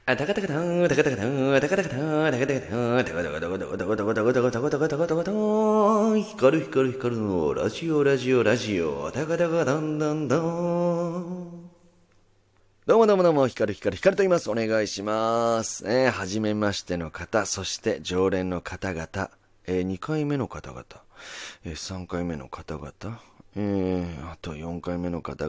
あ、タカタカタン、タカタカタン、タカタカタン、タカタカタン、タカタカタカタカタカタカタカタカタカタカタカタカタン、光る光る光るのラジオラジオラジオ、タカタカタンダンダン。どうもどうもどうも、光る光る光ると言います。お願いします。初めましての方、そして常連の方々、2回目の方々、3回目の方々、あと4回目の方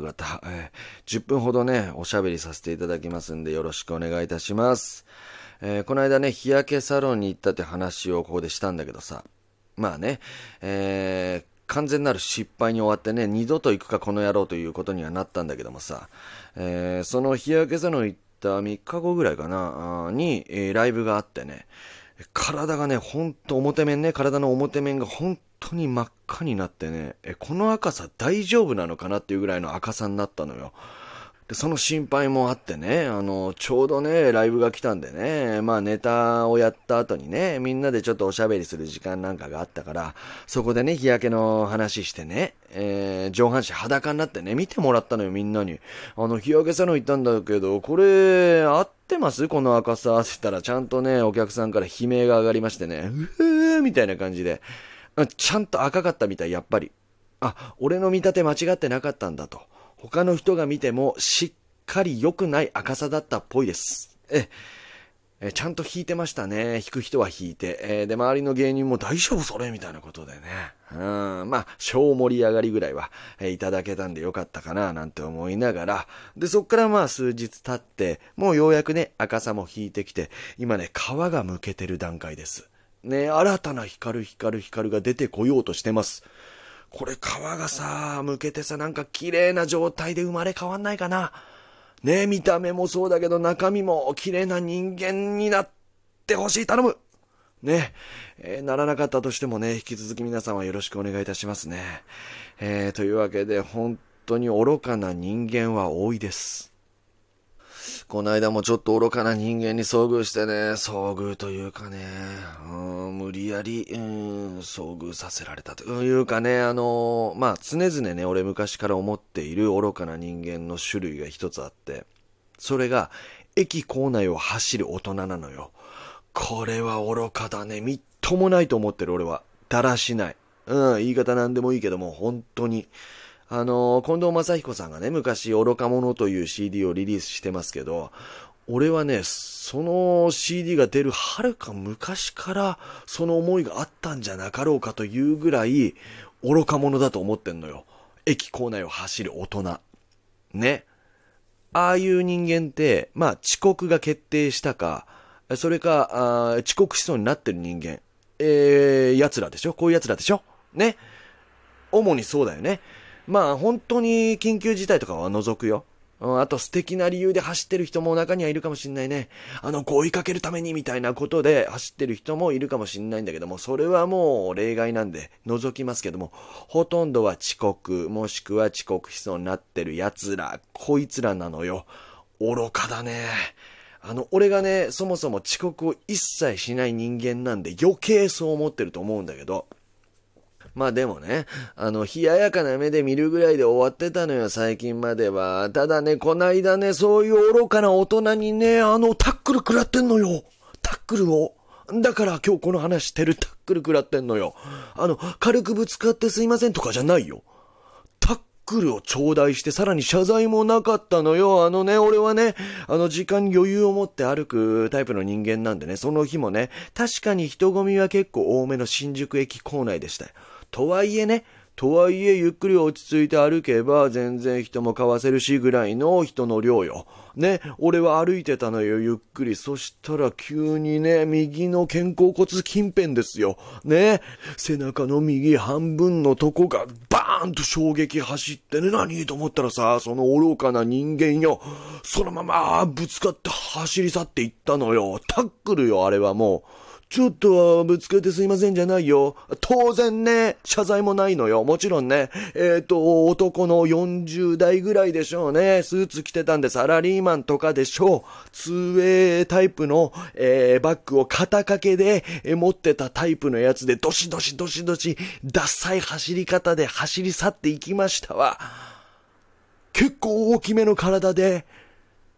々、10分ほどね、おしゃべりさせていただきますんで、よろしくお願いいたします。この間ね、日焼けサロンに行ったって話をここでしたんだけどさ、まあね、完全なる失敗に終わってね、二度と行くかこの野郎ということにはなったんだけどもさ、その日焼けサロン行った3日後ぐらいかな、に、ライブがあってね、体がね、ほんと体の表面が本当に真っ赤になってね、この赤さ大丈夫なのかなっていうぐらいの赤さになったのよ。で、その心配もあってね、ちょうどね、ライブが来たんでね、まあネタをやった後にね、みんなでちょっとおしゃべりする時間なんかがあったから、そこでね、日焼けの話してね、上半身裸になってね、見てもらったのよ、みんなに。日焼けサロン行ったんだけど、これ、合ってますこの赤さって言ったら、ちゃんとね、お客さんから悲鳴が上がりましてね、みたいな感じで、ちゃんと赤かったみたい、やっぱり。あ、俺の見立て間違ってなかったんだと。他の人が見てもしっかり良くない赤さだったっぽいです。ちゃんと弾いてましたね。弾く人は弾いて。で、周りの芸人も大丈夫それみたいなことでね。まあ、小盛り上がりぐらいは、いただけたんでよかったかななんて思いながら。で、そっからまあ数日経って、もうようやくね、赤さも引いてきて、今ね、皮がむけてる段階です。ね、新たな光るが出てこようとしてます。これ皮がさ、剥けてさ、なんか綺麗な状態で生まれ変わんないかな。ね、見た目もそうだけど中身も綺麗な人間になってほしい。頼むね、ならなかったとしてもね、引き続き皆さんはよろしくお願いいたしますね。というわけで本当に愚かな人間は多いです。この間もちょっと愚かな人間に遭遇してね、遭遇というかね、無理やり、遭遇させられたというかね、まあ、常々ね、俺昔から思っている愚かな人間の種類が一つあって、それが、駅構内を走る大人なのよ。これは愚かだね。みっともないと思ってる俺は。だらしない。言い方なんでもいいけども、本当に。近藤正彦さんがね、昔愚か者という CD をリリースしてますけど、俺はね、その CD が出るはるか昔からその思いがあったんじゃなかろうかというぐらい愚か者だと思ってんのよ。駅構内を走る大人。ね。ああいう人間って、まあ遅刻が決定したか、それか、遅刻しそうになってる人間。奴らでしょ？こういう奴らでしょ？ね。主にそうだよね。まあ本当に緊急事態とかは除くよ。あと素敵な理由で走ってる人も中にはいるかもしんないね。追いかけるためにみたいなことで走ってる人もいるかもしんないんだけども、それはもう例外なんで除きますけども、ほとんどは遅刻、もしくは遅刻しそうになってる奴ら、こいつらなのよ。愚かだね。俺がね、そもそも遅刻を一切しない人間なんで余計そう思ってると思うんだけど、まあでもね、冷ややかな目で見るぐらいで終わってたのよ、最近までは。ただね、こないだね、そういう愚かな大人にね、タックル食らってんのよ。タックルを。だから今日この話してる。タックル食らってんのよ。軽くぶつかってすいませんとかじゃないよ。タックルを頂戴してさらに謝罪もなかったのよ。俺はね、時間に余裕を持って歩くタイプの人間なんでね、その日もね、確かに人混みは結構多めの新宿駅構内でしたよ。とはいえゆっくり落ち着いて歩けば全然人もかわせるしぐらいの人の量よ。ね、俺は歩いてたのよ、ゆっくり。そしたら急にね、右の肩甲骨近辺ですよ。ね、背中の右半分のとこがバーンと衝撃走ってね、何と思ったらさ、その愚かな人間よ。そのままぶつかって走り去っていったのよ。タックルよ、あれはもう。ちょっとぶつけてすいませんじゃないよ。当然ね、謝罪もないのよ。もちろんね、男の40代ぐらいでしょうね。スーツ着てたんでサラリーマンとかでしょう。2way タイプの、バッグを肩掛けで、持ってたタイプのやつで、どしどし、ダッサい走り方で走り去っていきましたわ。結構大きめの体で、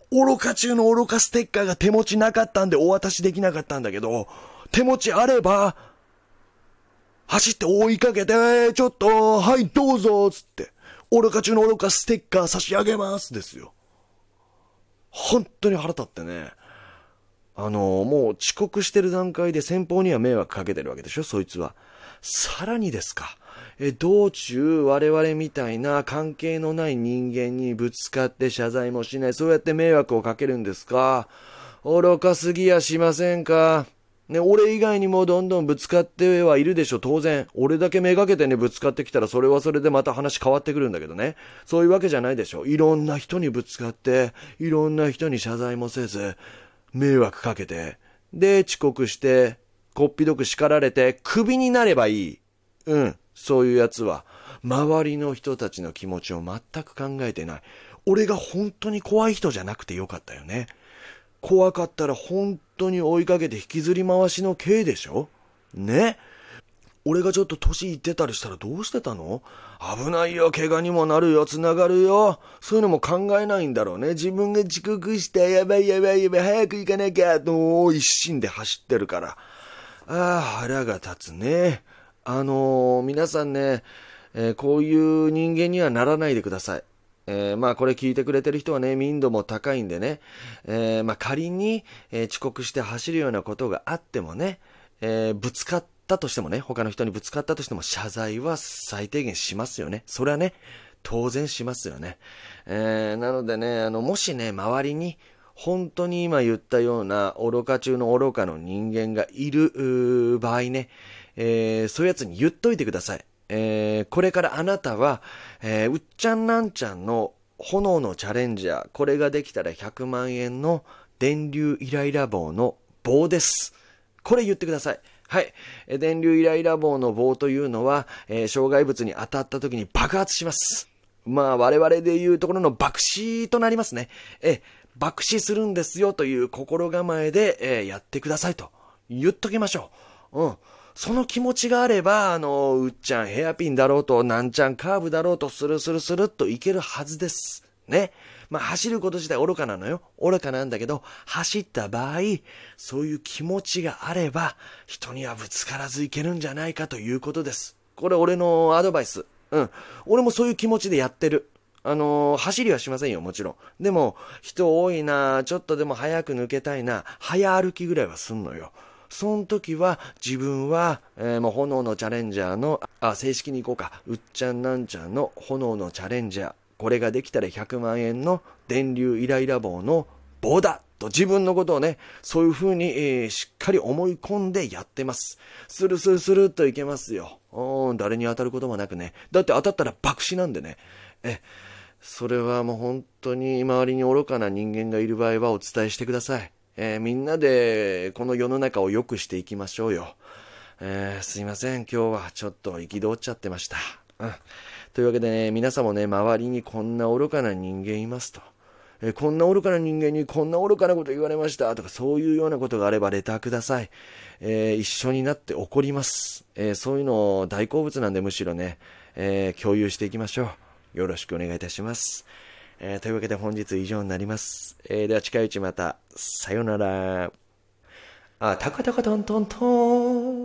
愚か中の愚かステッカーが手持ちなかったんでお渡しできなかったんだけど、手持ちあれば、走って追いかけて、ちょっと、はい、どうぞ、つって、愚か中の愚かステッカー差し上げますですよ。本当に腹立ってね。もう遅刻してる段階で先方には迷惑かけてるわけでしょ、そいつは。さらにですか。道中我々みたいな関係のない人間にぶつかって謝罪もしない、そうやって迷惑をかけるんですか。愚かすぎやしませんか。ね、俺以外にもどんどんぶつかってはいるでしょ、当然。俺だけめがけてね、ぶつかってきたらそれはそれでまた話変わってくるんだけどね。そういうわけじゃないでしょ。いろんな人にぶつかって、いろんな人に謝罪もせず、迷惑かけて、で、遅刻して、こっぴどく叱られて、クビになればいい。うん、そういうやつは、周りの人たちの気持ちを全く考えてない。俺が本当に怖い人じゃなくてよかったよね。怖かったら本当に追いかけて引きずり回しの刑でしょね。俺がちょっと年いってたりしたらどうしてたの？危ないよ、怪我にもなるよ、繋がるよ。そういうのも考えないんだろうね。自分が遅刻して、やばいやばいやばい、早く行かなきゃ、と一心で走ってるから。ああ、腹が立つね。皆さんね、こういう人間にはならないでください。まあこれ聞いてくれてる人はね、民度も高いんでね、まあ仮に、遅刻して走るようなことがあってもね、ぶつかったとしてもね、他の人にぶつかったとしても謝罪は最低限しますよね。それはね、当然しますよね。なのでね、もしね、周りに本当に今言ったような愚か中の愚かの人間がいる場合ね、そういうやつに言っといてください。これからあなたは、うっちゃんなんちゃんの炎のチャレンジャー、これができたら100万円の電流イライラ棒の棒です。これ言ってください。はい。電流イライラ棒の棒というのは、障害物に当たった時に爆発します。まあ我々でいうところの爆死となりますね。爆死するんですよという心構えで、やってくださいと言っときましょう。うん。その気持ちがあれば、うっちゃんヘアピンだろうと、なんちゃんカーブだろうと、スルスルスルっといけるはずです。ね。まあ、走ること自体愚かなのよ。愚かなんだけど、走った場合、そういう気持ちがあれば、人にはぶつからずいけるんじゃないかということです。これ俺のアドバイス。うん。俺もそういう気持ちでやってる。走りはしませんよ、もちろん。でも、人多いな、ちょっとでも早く抜けたいな、早歩きぐらいはすんのよ。その時は自分は、もう炎のチャレンジャーの、正式に行こうか。うっちゃんなんちゃんの炎のチャレンジャー。これができたら100万円の電流イライラ棒の棒だと自分のことをね、そういう風に、しっかり思い込んでやってます。スルスルスルっといけますよ。誰に当たることもなくね。だって当たったら爆死なんでね。それはもう本当に周りに愚かな人間がいる場合はお伝えしてください。みんなでこの世の中を良くしていきましょうよ。すいません、今日はちょっと憤っちゃってました。というわけでね、皆さんもね、周りにこんな愚かな人間いますと。こんな愚かな人間にこんな愚かなこと言われましたとか、そういうようなことがあればレターください。一緒になって怒ります。そういうの大好物なんで、むしろね、共有していきましょう。よろしくお願いいたします。というわけで本日以上になります。では近いうちまた、さよなら。タカタカトントントン。